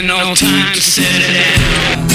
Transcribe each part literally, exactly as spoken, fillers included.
no time to sit down.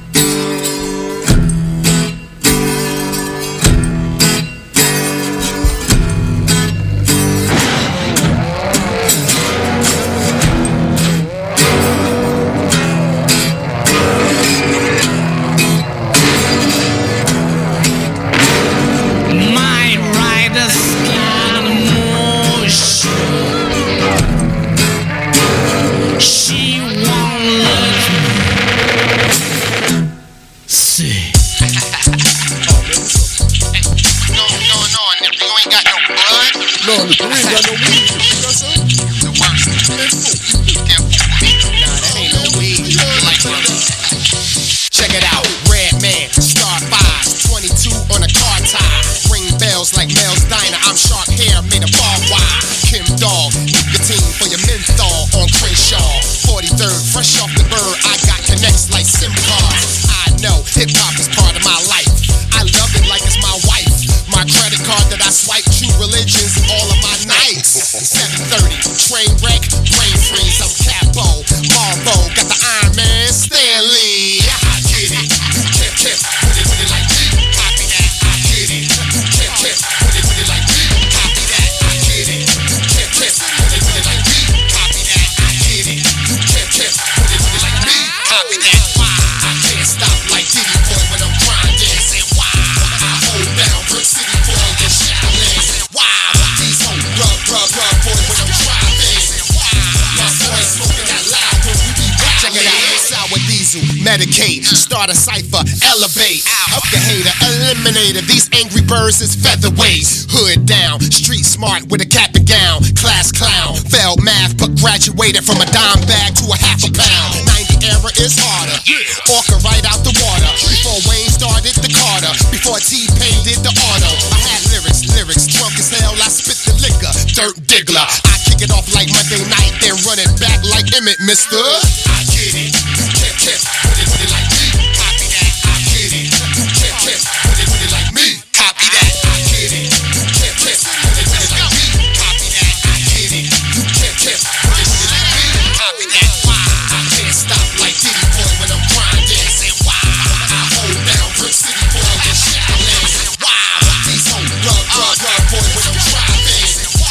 Medicate, start a cipher, elevate, up the hater, eliminator. These angry birds is featherweights. Hood down, street smart with a cap and gown. Class clown, failed math but graduated from a dime bag to a half a pound. ninety era is harder, orca right out the water. Before Wayne started the Carter, before T-Pain did the auto. I had lyrics, lyrics, drunk as hell, I spit the liquor. Dirt diggler, I kick it off like Monday night, then run it back like Emmett, mister. I get it, you can't test, put it, put it like me. Copy that, I get it, you can't test, put it, put it like me. Copy that, I get it, you can't test, put it, put it like me. Copy that, I get it, you can't test, put it, put it like me. Copy that, why? I can't stop like Diddy Boy when I'm grinding. Say why? I hold down Brick City Boy and Shaolin. Why? These hoes rub, rub, rub boy when I'm driving.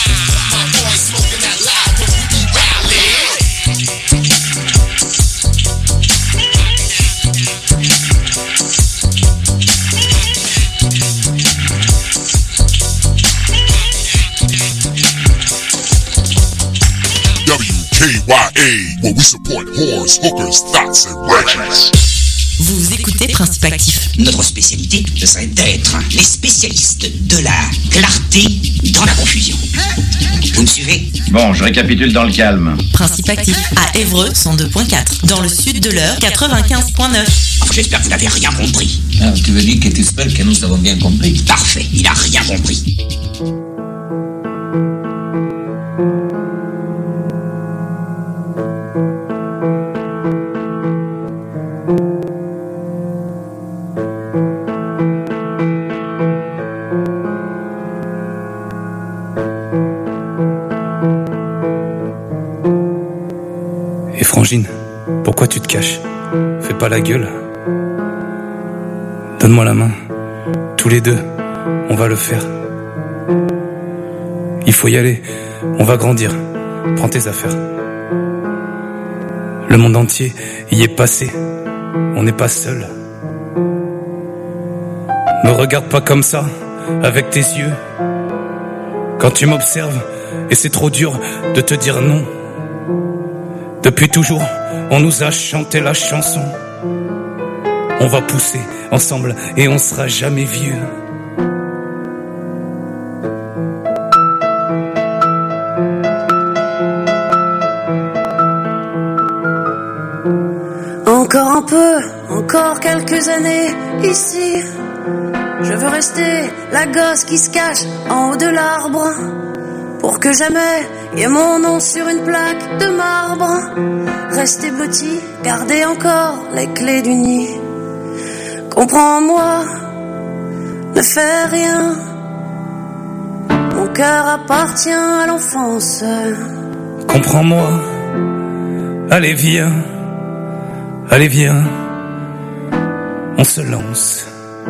My boys smoking that loud when we be rallying. W K Y A, where we support whores, hookers, thoughts and ratchets. Vous écoutez Principe Actif. Notre spécialité, ce serait d'être les spécialistes de la clarté dans la confusion. Vous me suivez? Bon, je récapitule dans le calme. Principe Actif à Évreux cent deux virgule quatre. Dans le sud de l'Eure quatre-vingt-quinze virgule neuf. Enfin, j'espère que vous n'avez rien compris. Ah, tu veux dire que tu espères que nous avons bien compris? Parfait, il a rien compris. Frangine, pourquoi tu te caches? Fais pas la gueule. Donne-moi la main. Tous les deux, on va le faire. Il faut y aller. On va grandir. Prends tes affaires. Le monde entier y est passé. On n'est pas seul. Me regarde pas comme ça, avec tes yeux. Quand tu m'observes, et c'est trop dur de te dire non. Depuis toujours, on nous a chanté la chanson. On va pousser ensemble et on sera jamais vieux. Encore un peu, encore quelques années ici. Je veux rester la gosse qui se cache en haut de l'arbre. Pour que jamais y ait mon nom sur une plaque de marbre. Rester petit, garder encore les clés du nid. Comprends-moi, ne fais rien. Mon cœur appartient à l'enfance. Comprends-moi, allez viens. Allez viens, on se lance.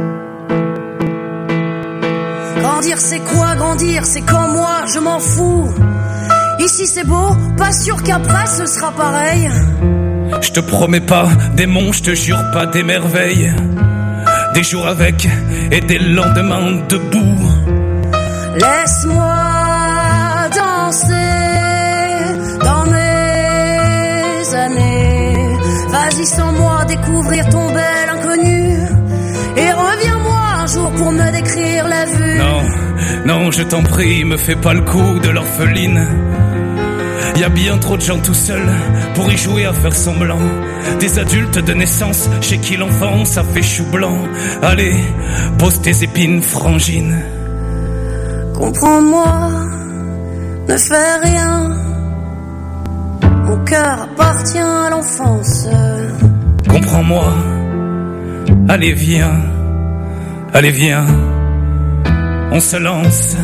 Grandir c'est quoi, grandir c'est comme moi, je m'en fous. Ici c'est beau, pas sûr qu'après ce sera pareil. Je te promets pas des monts, je te jure pas des merveilles. Des jours avec et des lendemains debout. Laisse-moi danser dans mes années. Vas-y sans moi découvrir ton bel inconnu. Et reviens-moi un jour pour me décrire la vue. Non, non, je t'en prie, me fais pas le coup de l'orpheline. Y a bien trop de gens tout seuls pour y jouer à faire semblant. Des adultes de naissance chez qui l'enfant ça fait chou blanc. Allez, pose tes épines frangines. Comprends-moi, ne fais rien. Mon cœur appartient à l'enfance. Comprends-moi, allez viens, allez viens, on se lance.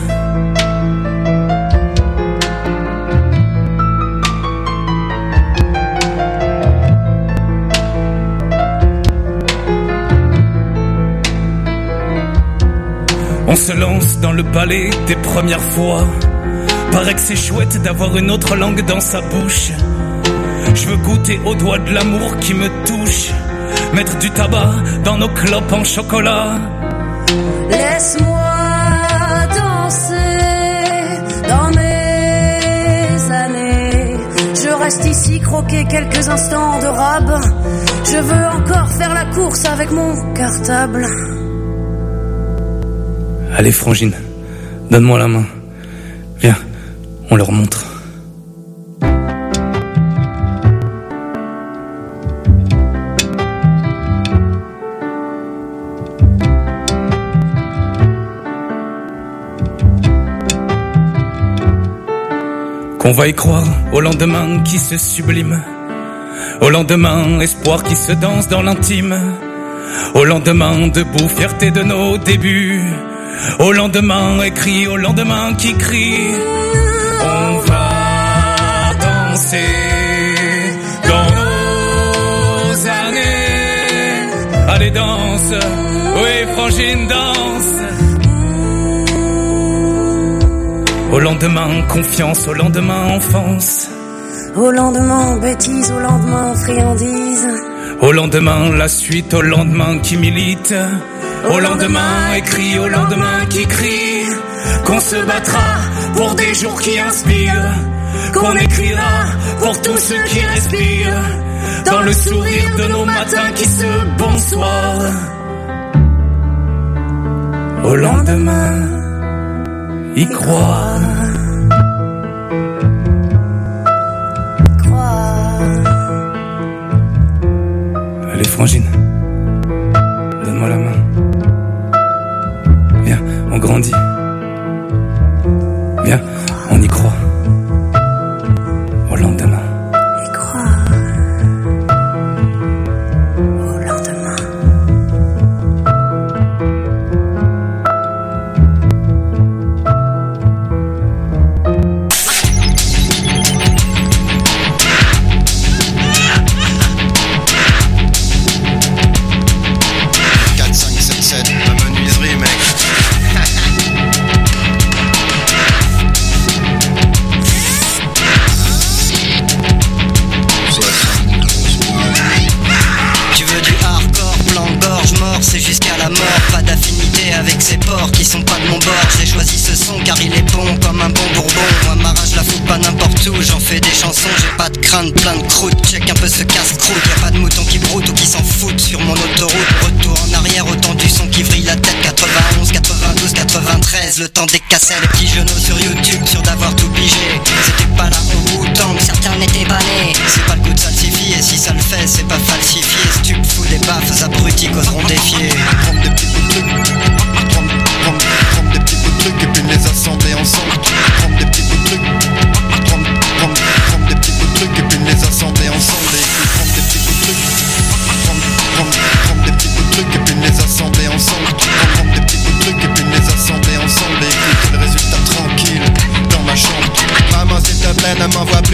On se lance dans le balai des premières fois. Paraît que c'est chouette d'avoir une autre langue dans sa bouche. Je veux goûter au doigt de l'amour qui me touche. Mettre du tabac dans nos clopes en chocolat. Laisse-moi danser dans mes années. Je reste ici croquer quelques instants de rab. Je veux encore faire la course avec mon cartable. Allez Frangine, donne-moi la main. Viens, on leur montre. Qu'on va y croire au lendemain qui se sublime. Au lendemain, espoir qui se danse dans l'intime. Au lendemain, debout, fierté de nos débuts. Au lendemain, écrit, au lendemain qui crie. On va danser dans nos années. Allez danse, oui Frangine danse. Au lendemain, confiance, au lendemain, enfance. Au lendemain, bêtise, au lendemain, friandise. Au lendemain, la suite, au lendemain qui milite. Au lendemain, écrit, au lendemain qui crie. Qu'on se battra pour des jours qui inspirent. Qu'on écrira pour tous ceux qui respirent. Dans le sourire de nos matins qui se bonsoir. Au lendemain, y croire. Allez Frangine, donne-moi la main. Viens, on grandit. Viens, on y croit. Au lendemain. Y croire. Au lendemain. quatre, cinq, sept, sept, la menuiserie, mec. Tu veux du hardcore, plan de gorge mort, c'est jusqu'à la mort. Pas d'affinité avec ces porcs qui sont pas de mon bord. J'ai choisi ce son car il est bon comme un bon bourbon. Moi ma rage la fout pas n'importe où, j'en fais des chansons. J'ai pas de crainte, plein de croûte, check un peu ce casse-croûte. Y'a pas de moutons qui broutent ou qui s'en foutent sur mon autoroute. Retour en arrière, autant du son qui vrille la tête. Quatre-vingt-onze, quatre-vingt-douze, quatre-vingt-treize, le temps des cassettes. Les petits genoux sur YouTube, sûr d'avoir tout pigé. C'était pas là au bout tant que certains n'étaient pas nés. C'est pas le coup de salsifie, et si ça le fait, c'est pas falsifié. Stup fous des baffes, abrutis qu'oseront défier. Prendre des petits bouts de trucs, prendre, prendre, prendre des petits bouts de trucs et puis les assembler ensemble. Prendre des petits bouts de trucs, prendre, prendre, prendre des petits bouts de trucs et puis les assembler ensemble. Et puis prendre des petits bouts de trucs, prendre, prendre, prendre des petits bouts de trucs et puis les assembler ensemble. Prendre, prendre des petits bouts de trucs et puis les assembler ensemble. Et écouter le résultat tranquille dans ma chambre. Maman s'il te plaît ne m'envoie plus à l'hôpital.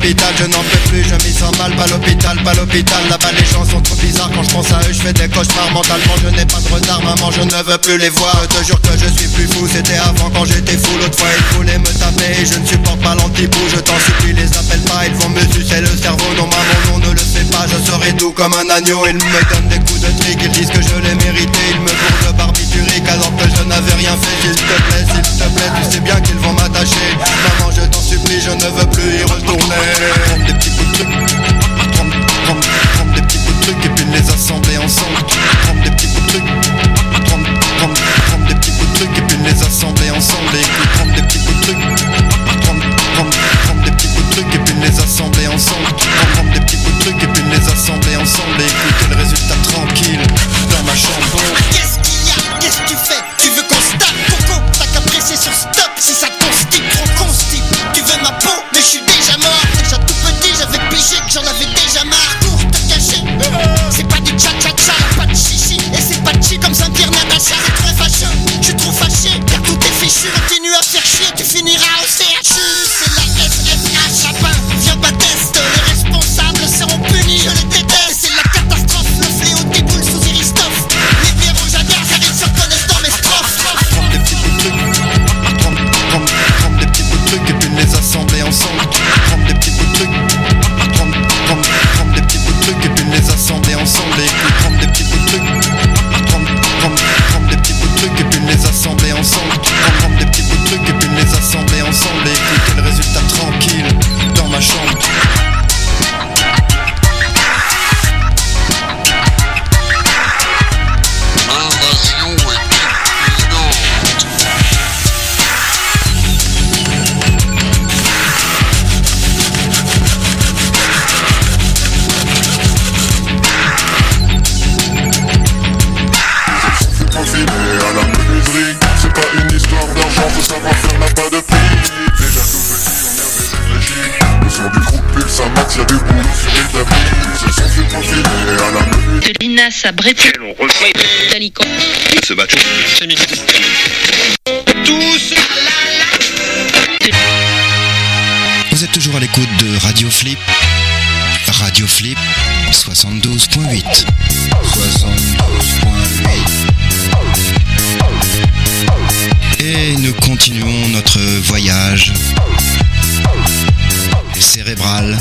l'hôpital, je n'en peux plus, je m'y sens mal. Pas l'hôpital, pas l'hôpital, là-bas les gens sont trop bizarres. Quand je pense à eux, je fais des cauchemars. Mentalement je n'ai pas de retard, maman je ne veux plus les voir. Je te jure que je suis plus fou, c'était avant quand j'étais fou. L'autre fois ils voulaient me taper, je ne supporte pas l'anti-pou. Je t'en supplie, les appelle pas, ils vont me sucer le cerveau. Non maman, non ne le fais pas, je serai doux comme un agneau. Ils me donnent des coups de trick, ils disent que je l'ai mérité. Ils me bourrent de barbiturique alors que je n'avais rien fait. S'il te plaît, s'il te plaît, tu sais bien qu'ils vont m'attacher. Maman je t'en supplie, je ne veux plus y retourner. Prendre des petits bouts de trucs, prendre, prendre, prendre des petits bouts de trucs et puis les assembler ensemble. Prendre des petits bouts de trucs, prendre, prendre, prendre des petits bouts de trucs et puis les assembler ensemble. Et écoute, prendre des petits bouts de trucs, prendre, prendre, prendre des petits bouts de trucs et puis les assembler ensemble. Prendre, prendre des petits bouts de trucs et puis les assembler ensemble. Et écouter le résultat tranquille dans ma chambre. Qu'est-ce qu'il y a? Qu'est-ce que tu fais? Tu veux qu'on se tape? Pourquoi t'as qu'à presser sur stop? Si ça te constipe, trop constipe. Tu veux ma peau? Mais je suis déjà mort. Déjà tout petit, j'avais pigé que j'en avais déjà marre. Pour te cacher, c'est pas du cha-cha-cha, pas de chichi. Et c'est pas chill comme Saint-Pierre Natacha. C'est très fâcheux, je suis trop fâché. Car tout est fichu, continue à faire chier. Tu finiras au C H U. C'est la S F H, lapin, viens pas test. Les responsables seront punis, je les déteste. C'est la catastrophe, le fléau déboule sous Eristoff. Les bières rouges à gaz, car ils se reconnaissent dans mes strophes. Prendre des petits bouts de trucs, prendre, prendre, prendre des petits bouts de trucs et puis les assembler ensemble. Prendre des petits bouts de trucs, prendre, prendre, prendre des petits bouts de trucs et puis les assembler ensemble. Et écoute, prendre des petits bouts de trucs, prendre, prendre, prendre des petits bouts de trucs et puis les assembler ensemble. Prendre, prendre des petits bouts de trucs et puis les assembler ensemble. Et écouter le résultat tranquille dans ma chambre. C'est pas une histoire d'argent, faut savoir faire n'a pas de prix. Déjà tout petit, on avait juste régie. Le son du groupe pulse, un max, y'a du boulot sur l'établi. Ce son fait profiler à la menu. De Linas à Brétil. On refait. Talicon. Ce bateau. Tous. Vous êtes toujours à l'écoute de Radio Flip. Radio Flip soixante-douze point huit. soixante-douze point huit. Et nous continuons notre voyage cérébral.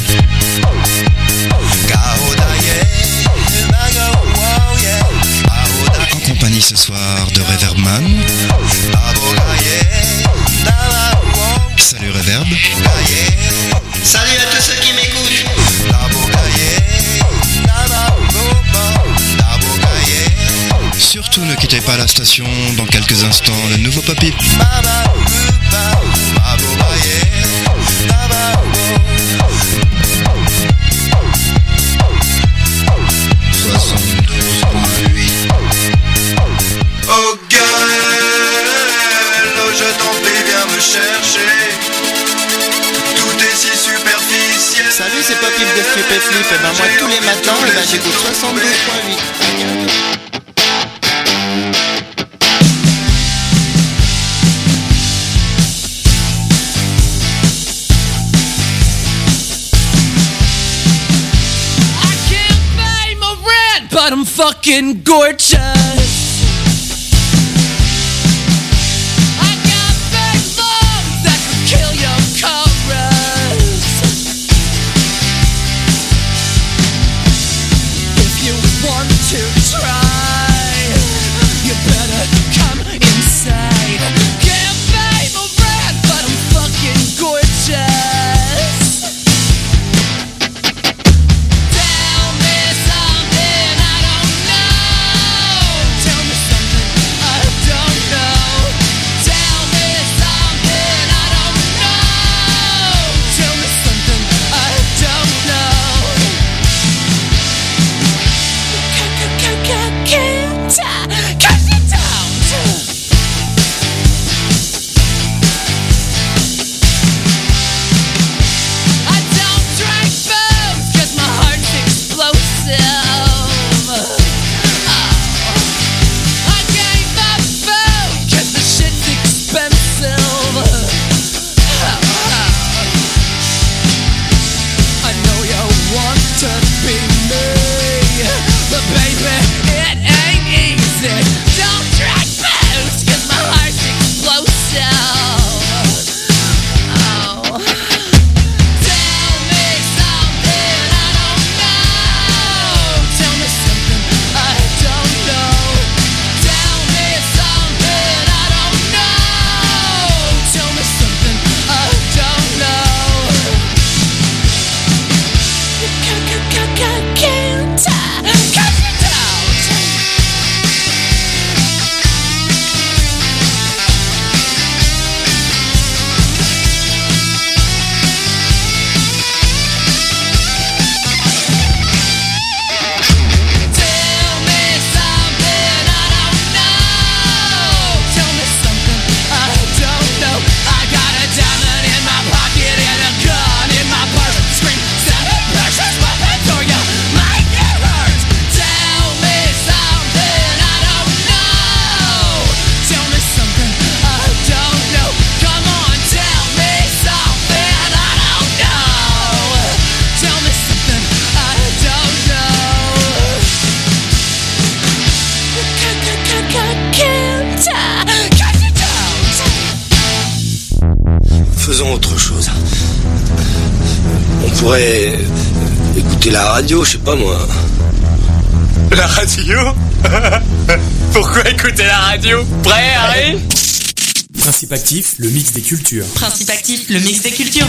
En compagnie ce soir de Reverbman. Salut Reverb. Salut à tous ceux qui m'écoutent. Surtout ne quittez pas la station, dans quelques instants le nouveau Papy. soixante-douze point huit. Oh girl, oh je t'en prie viens me chercher. Tout est si superficiel. Salut, c'est Papy de Stupéflip. Et ben moi tous les matins, et ben j'écoute soixante-douze point huit. But I'm fucking gorgeous. I got big lungs that could kill your chorus. If you want to try, you better come inside. Can't pay my rent, but I'm fucking gorgeous. Cat faisons autre chose. On pourrait écouter la radio, je sais pas moi. La radio? Pourquoi écouter la radio? Prêt, Harry? Principe actif, le mix des cultures. Principe actif, le mix des cultures.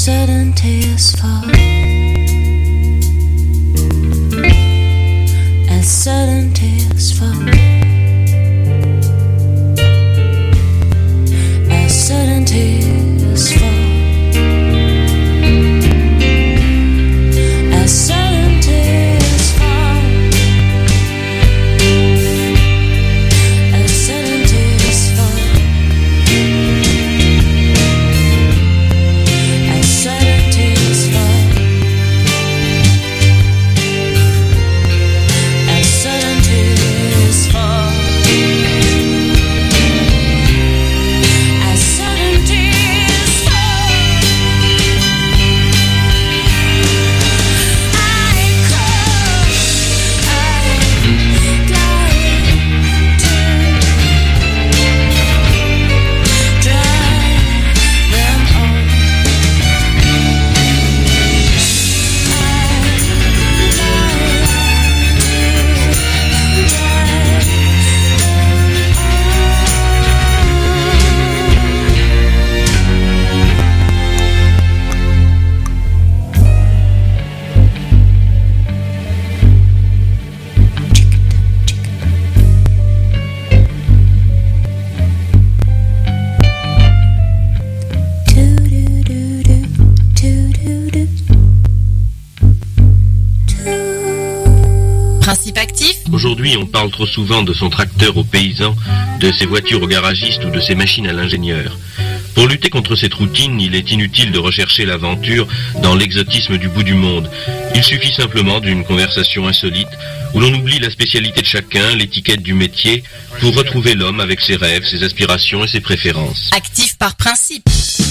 sudden tears fall. As sudden tears fall. As sudden tears fall. As sudden tears fall. As sudden tears fall. As sudden tears fall. As sudden tears fall. As sudden tears fall. I call, I glide to dry them all. Principe actif. Aujourd'hui, on parle trop souvent de son tracteur aux paysans, de ses voitures aux garagistes ou de ses machines à l'ingénieur. Pour lutter contre cette routine, il est inutile de rechercher l'aventure dans l'exotisme du bout du monde. Il suffit simplement d'une conversation insolite où l'on oublie la spécialité de chacun, l'étiquette du métier, pour retrouver l'homme avec ses rêves, ses aspirations et ses préférences. Actif par principe.